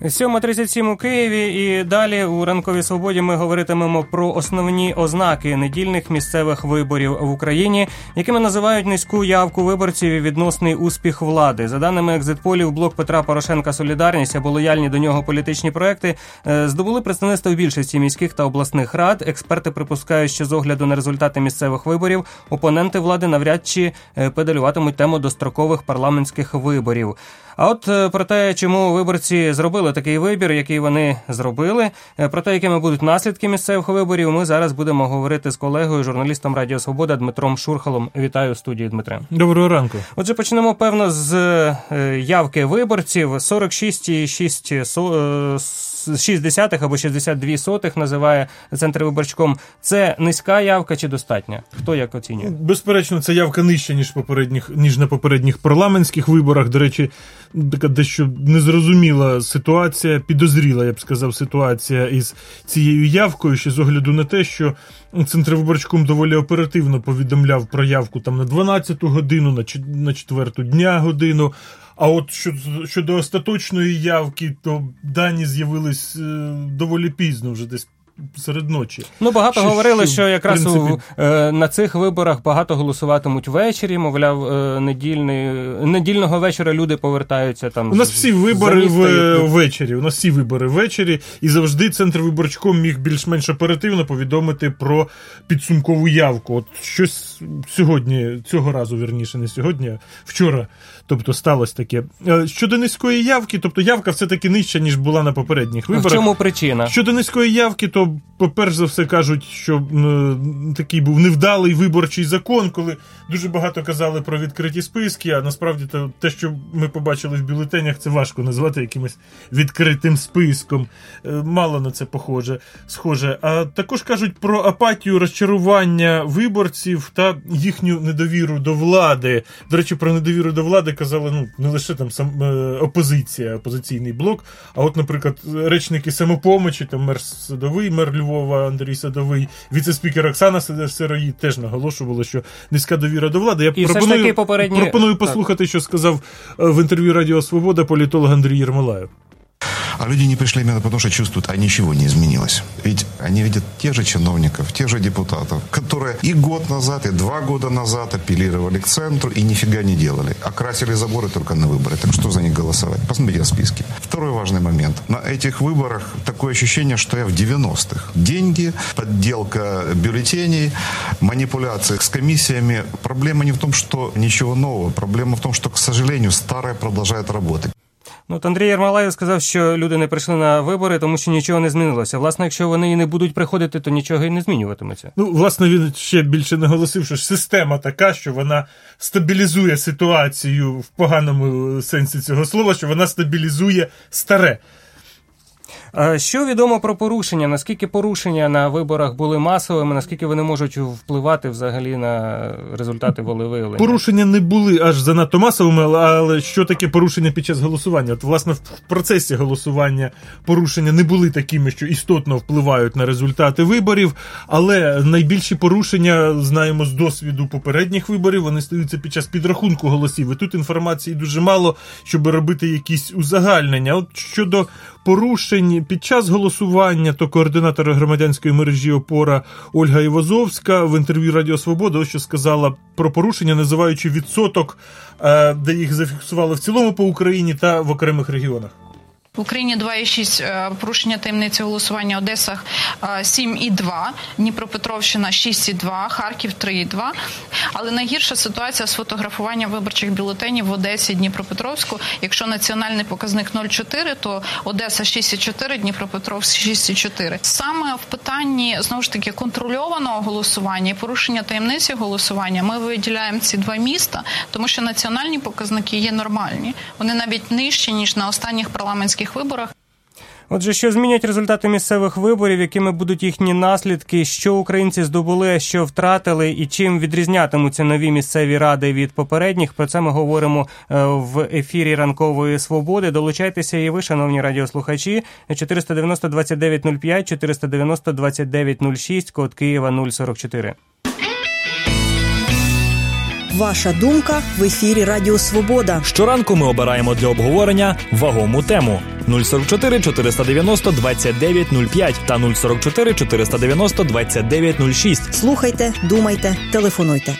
7:37 у Києві, і далі у «Ранковій свободі» ми говоритимемо про основні ознаки недільних місцевих виборів в Україні, якими називають низьку явку виборців і відносний успіх влади. За даними екзитполів, блок Петра Порошенка «Солідарність» або лояльні до нього політичні проекти здобули представництво в більшості міських та обласних рад. Експерти припускають, що з огляду на результати місцевих виборів опоненти влади навряд чи педалюватимуть тему дострокових парламентських виборів. А от про те, чому виборці зробили такий вибір, який вони зробили, про те, якими будуть наслідки місцевих виборів, ми зараз будемо говорити з колегою, журналістом Радіо Свобода Дмитром Шурхалом. Вітаю в студії, Дмитре. Доброго ранку. Отже, почнемо, певно, з явки виборців. 46,6 або 62 називає Центрвиборчком. Це низька явка чи достатня? Хто як оцінює? Безперечно, це явка нижча, ніж на попередніх парламентських виборах. До речі, така дещо незрозуміла ситуація, підозріла, я б сказав, ситуація із цією явкою, ще з огляду на те, що Центрвиборчком доволі оперативно повідомляв про явку там на 12-ту годину, на 4-ту дня годину. А от щодо остаточної явки, то дані з'явились доволі пізно, вже десь серед ночі. Багато говорили, що якраз на цих виборах багато голосуватимуть ввечері, мовляв, недільного вечора люди повертаються там. У нас всі вибори ввечері. У нас всі вибори ввечері, і завжди Центрвиборчком міг більш-менш оперативно повідомити про підсумкову явку. От щось сьогодні, цього разу, вірніше, не сьогодні, а вчора, тобто сталося таке. Щодо низької явки, тобто явка все-таки нижча, ніж була на попередніх виборах. В чому причина? Щодо низької явки, то перш за все кажуть, що такий був невдалий виборчий закон, коли дуже багато казали про відкриті списки, а насправді те, що ми побачили в бюлетенях, це важко назвати якимось відкритим списком. Мало на це схоже. А також кажуть про апатію, розчарування виборців та їхню недовіру до влади. До речі, про недовіру до влади казали не лише там опозиція, опозиційний блок, а от, наприклад, речники «Самопомочі», там мер Львова Андрій Садовий, віце-спікер Оксана Сироїд теж наголошували, що низька довіра до влади. Я пропоную послухати, що сказав в інтерв'ю Радіо Свобода політолог Андрій Єрмолаєв. А люди не пришли именно потому, что чувствуют, а ничего не изменилось. Ведь они видят тех же чиновников, тех же депутатов, которые и год назад, и 2 года назад апеллировали к центру и нифига не делали. Окрасили заборы только на выборы. Так что за них голосовать? Посмотрите на списки. Второй важный момент. На этих выборах такое ощущение, что я в 90-х. Деньги, подделка бюллетеней, манипуляции с комиссиями. Проблема не в том, что ничего нового. Проблема в том, что, к сожалению, старое продолжает работать. Андрій Єрмолаєв сказав, що люди не прийшли на вибори, тому що нічого не змінилося. Власне, якщо вони і не будуть приходити, то нічого і не змінюватиметься. Власне, він ще більше наголосив, що система така, що вона стабілізує ситуацію в поганому сенсі цього слова, що вона стабілізує старе. Що відомо про порушення? Наскільки порушення на виборах були масовими? Наскільки вони можуть впливати взагалі на результати волевиявлення? Порушення не були аж занадто масовими, але що таке порушення під час голосування? От, власне, в процесі голосування порушення не були такими, що істотно впливають на результати виборів, але найбільші порушення, знаємо з досвіду попередніх виборів, вони стаються під час підрахунку голосів. І тут інформації дуже мало, щоб робити якісь узагальнення. От щодо порушень під час голосування, то координатор громадянської мережі «Опора» Ольга Івазовська в інтерв'ю Радіо Свобода ось що сказала про порушення, називаючи відсоток, де їх зафіксували в цілому по Україні та в окремих регіонах. В Україні 2,6 порушення таємниці голосування, Одеса 7,2, Дніпропетровщина 6,2, Харків 3,2. Але найгірша ситуація з фотографуванням виборчих бюлетенів в Одесі, Дніпропетровську. Якщо національний показник 0,4, то Одеса 6,4, Дніпропетровськ 6,4. Саме в питанні, знову ж таки, контрольованого голосування і порушення таємниці голосування ми виділяємо ці 2 міста, тому що національні показники є нормальні. Вони навіть нижчі, ніж на останніх парламентських виборах. Отже, що змінять результати місцевих виборів, якими будуть їхні наслідки, що українці здобули, що втратили і чим відрізнятимуться нові місцеві ради від попередніх, про це ми говоримо в ефірі «Ранкової свободи». Долучайтеся і ви, шановні радіослухачі, 490-2905, 490-2906, код Києва 044. Ваша думка в ефірі Радіо Свобода. Щоранку ми обираємо для обговорення вагому тему. 044 490 2905 та 044 490 2906. Слухайте, думайте, телефонуйте.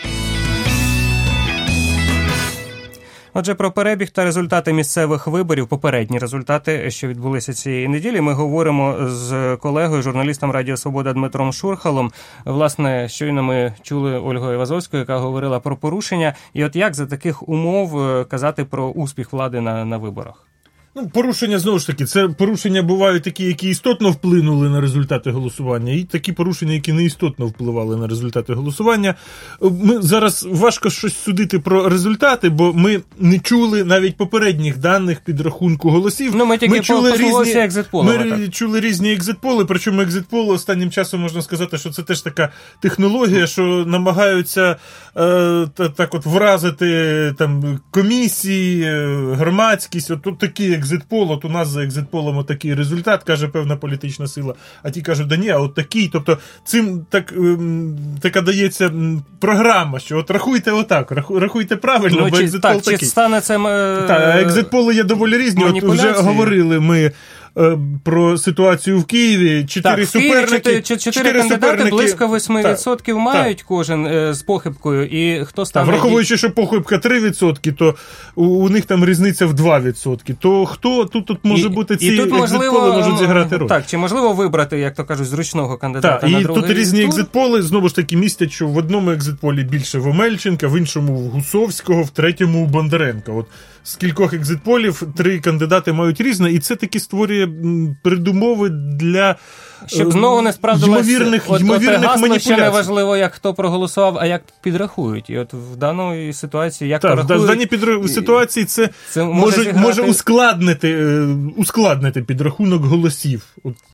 Отже, про перебіг та результати місцевих виборів, попередні результати, що відбулися цієї неділі, ми говоримо з колегою, журналістом Радіо Свобода Дмитром Шурхалом. Власне, щойно ми чули Ольгу Івазовську, яка говорила про порушення. І от як за таких умов казати про успіх влади на виборах? Ну, порушення, знову ж таки, це порушення бувають такі, які істотно вплинули на результати голосування, і такі порушення, які не істотно впливали на результати голосування. Ми зараз важко щось судити про результати, бо ми не чули навіть попередніх даних підрахунку голосів. Ну, ми тільки послугувалися екзитполами. Ми чули різні екзитполи, причому екзитполи останнім часом можна сказати, що це теж така технологія, що намагаються так от вразити там комісії, громадськість, от тут такі екзитпол, от у нас за екзитполом отакий результат, каже певна політична сила, а ті кажуть, да ні, а от такий. Тобто цим така дається програма, що от рахуйте отак, рахуйте правильно, ну, бо екзитпол так, такий. Чи стане це екзитполи є доволі різні. От вже говорили ми про ситуацію в Києві. Чотири кандидати близько 8% мають кожен з похибкою. І хто стане... Враховуючи, що похибка 3%, то у них там різниця в 2%. То хто тут може бути ці екзитполи можуть зіграти роль? Так, чи можливо вибрати, як то кажуть, зручного кандидата на другий тур? І тут різні екзитполи, знову ж таки, містять, що в одному екзитполі більше в Омельченка, в іншому в Гусовського, в третьому у Бондаренка. От з кількох екзитполів 3 кандидати мають різне, і це таки створює передумови для щоб знову не справдилось ймовірних маніпуляцій. Ще не важливо, як хто проголосував, а як підрахують. І от в даній ситуації, як то рахують... В даній ситуації це може ускладнити підрахунок голосів. От